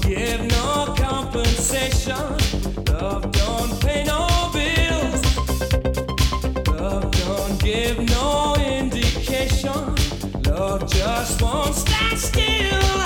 give no compensation. Love don't pay no bills. Love don't give no indication. Love just won't stand still.